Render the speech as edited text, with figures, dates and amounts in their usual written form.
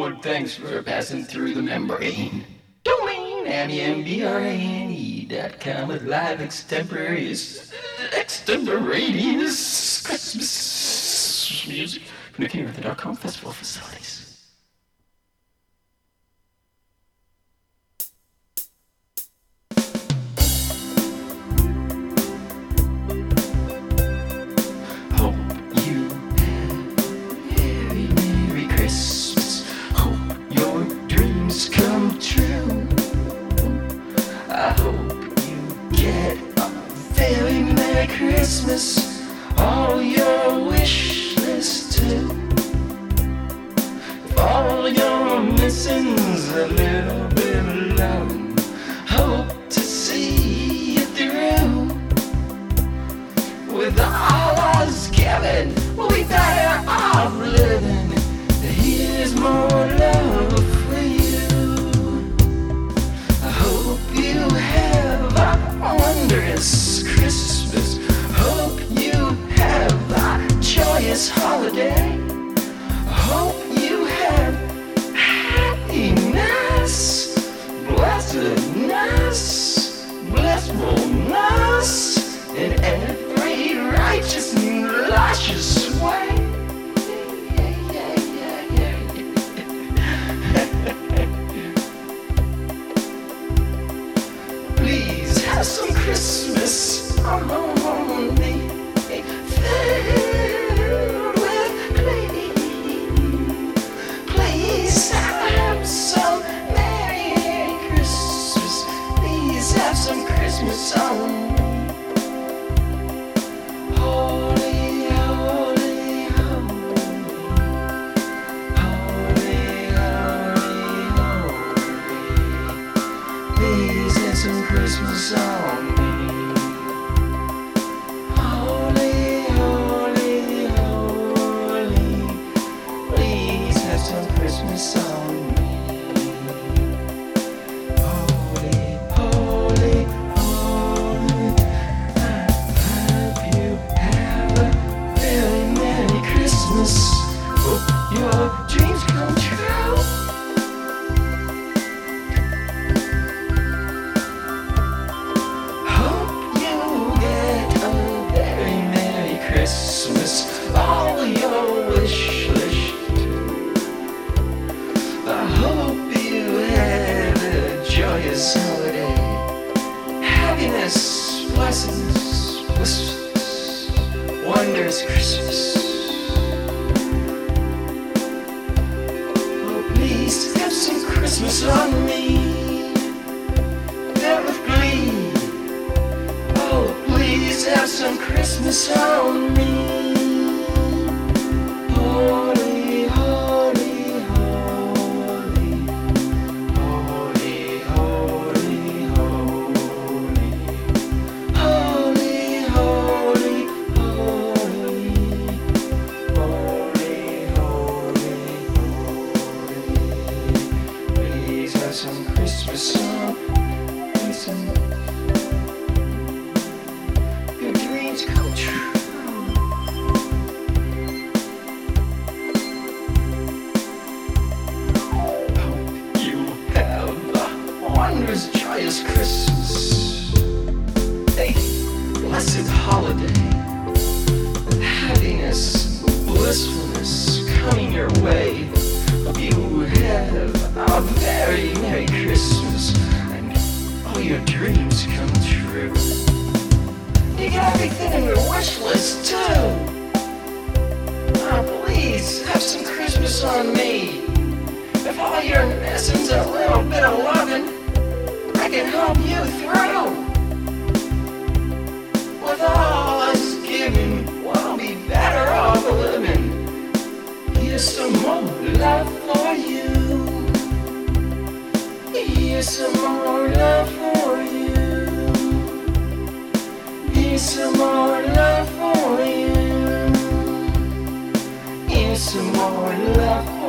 Hollywood, thanks for passing through the membrane. Domain, AnnieMBRANE.com with live extemporaneous Christmas music from the King of the Dark Festival facilities. Come true. I hope you get a very Merry Christmas, all your wish list too. If all you're missing's a little bit of love, hope to see you through. With all us given, we'll be better off living. Here's more love for you. You have a wondrous Christmas. Hope you have a joyous holiday. Hope you have happiness, blessedness, blissfulness in every righteous and luscious way. Have some Christmas on me, filled with glee. Please have some Merry Christmas. Please have some Christmas on me. Holy, holy, holy, holy, holy, holy. Please have some Christmas on me. Holy, holy, holy. Please have some Christmas on me. Holy, holy, holy. I hope you have a very Merry Christmas. Hope your dreams come true. Christmas, all your wish list. I hope you have a joyous holiday. Happiness, blessings, wondrous Christmas. Oh, please have some Christmas on me, filled with glee. Oh, please have some Christmas on me. Holy, holy, holy. Holy, holy, holy. Holy, holy, holy. Holy, holy, holy. Please have some Christmas on me. Come true. Hope you have a wondrous, joyous Christmas, a blessed holiday, with happiness, blissfulness coming your way. Hope you have a very Merry Christmas, and all your dreams come true. You got everything in your wish list too. Oh, please have some Christmas on me. If all you're missing's a little bit of loving, I can help you through. With all us giving, we'll be better off living. Here's some more love for you. Here's some more love for you. Here's some more love for you. Here's some more love for you.